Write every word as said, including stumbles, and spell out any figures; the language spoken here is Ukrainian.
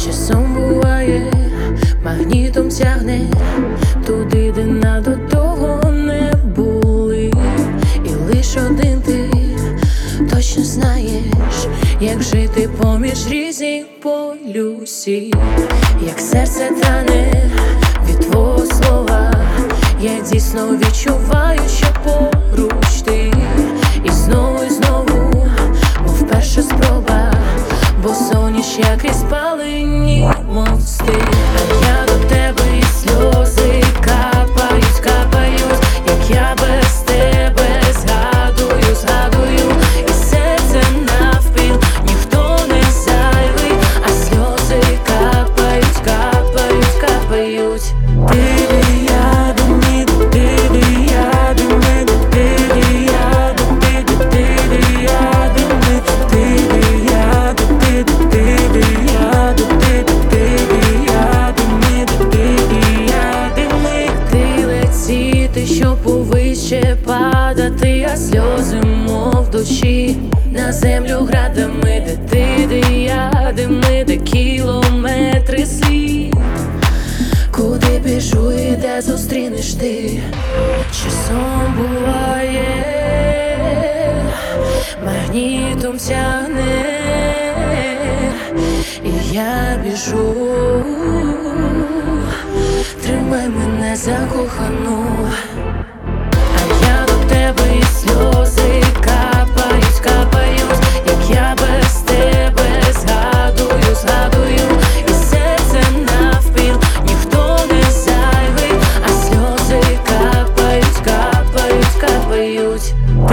Часом буває, магнітом тягне туди, де надто довго не були. І лиш один ти точно знаєш, як жити поміж різних полюсів. Як серце тане від твого слова, я дійсно відчуваю, що поруч ти. І знову, і знову, мов перша спроба, бо соняш, як і спалені мости. А я до тебе і сльози капають, капають, як я без тебе згадую, згадую. І серце навпіл, ніхто не зайвий, а сльози капають, капають, капають. Ти я до мене, ти я до мене, ти я до мене, ти я до мене, ти я до мене, ти я до мене, ти я до мене, ти я до мене. Ти летіти, щоб повище падати, а сльози, мов дощі, на землю градами, де ти, де я, де ми, де кілометри слід. Куди біжу і де зустрінеш ти? Часом буває, магнітом тягне, і я біжу. Тримай мене закохану, а я до тебе і сльози капають, капають, як я без тебе згадую, згадую. І серце навпіл, ніхто не зайвий, а сльози капають, капають, капають.